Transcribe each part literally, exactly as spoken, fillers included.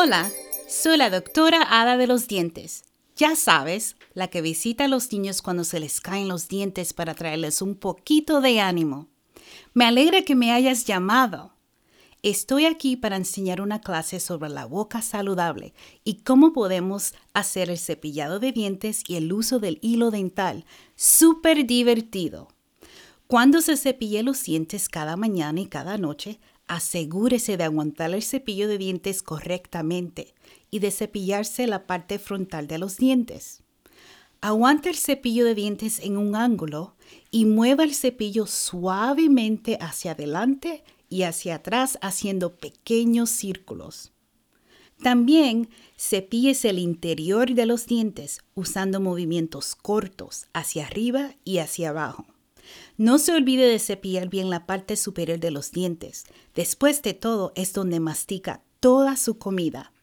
Hola, soy la doctora Ada de los dientes. Ya sabes, la que visita a los niños cuando se les caen los dientes para traerles un poquito de ánimo. Me alegra que me hayas llamado. Estoy aquí para enseñar una clase sobre la boca saludable y cómo podemos hacer el cepillado de dientes y el uso del hilo dental. ¡Súper divertido! Cuando se cepille los dientes cada mañana y cada noche, asegúrese de aguantar el cepillo de dientes correctamente y de cepillarse la parte frontal de los dientes. Aguante el cepillo de dientes en un ángulo y mueva el cepillo suavemente hacia adelante y hacia atrás haciendo pequeños círculos. También cepíllese el interior de los dientes usando movimientos cortos hacia arriba y hacia abajo. No se olvide de cepillar bien la parte superior de los dientes. Después de todo, es donde mastica toda su comida.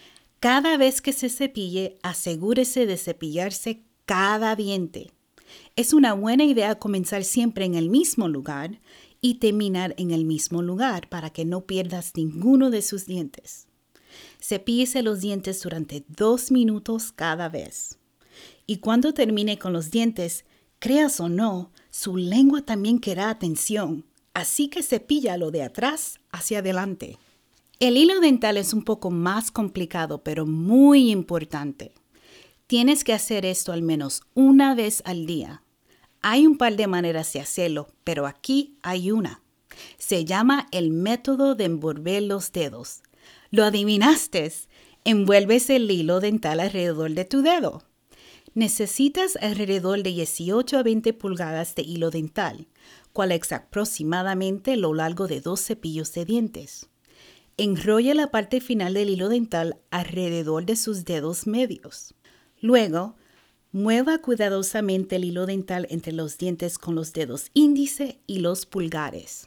Cada vez que se cepille, asegúrese de cepillarse cada diente. Es una buena idea comenzar siempre en el mismo lugar y terminar en el mismo lugar para que no pierdas ninguno de sus dientes. Cepíllese los dientes durante dos minutos cada vez. Y cuando termine con los dientes, creas o no, su lengua también querrá atención, así que cepíllalo de atrás hacia adelante. El hilo dental es un poco más complicado, pero muy importante. Tienes que hacer esto al menos una vez al día. Hay un par de maneras de hacerlo, pero aquí hay una. Se llama el método de envolver los dedos. ¿Lo adivinaste? Envuelves el hilo dental alrededor de tu dedo. Necesitas alrededor de dieciocho a veinte pulgadas de hilo dental, cual es aproximadamente lo largo de dos cepillos de dientes. Enrolla la parte final del hilo dental alrededor de sus dedos medios. Luego, mueva cuidadosamente el hilo dental entre los dientes con los dedos índice y los pulgares.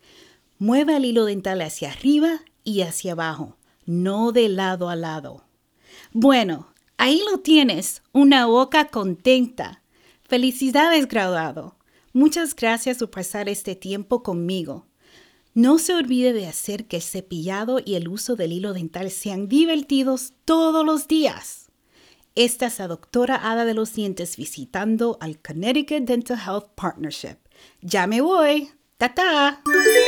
Mueva el hilo dental hacia arriba y hacia abajo, no de lado a lado. Bueno, ahí lo tienes, una boca contenta. Felicidades, graduado. Muchas gracias por pasar este tiempo conmigo. No se olvide de hacer que el cepillado y el uso del hilo dental sean divertidos todos los días. Esta es la doctora Ada de los dientes visitando al Connecticut Dental Health Partnership. Ya me voy. ¡Ta-ta!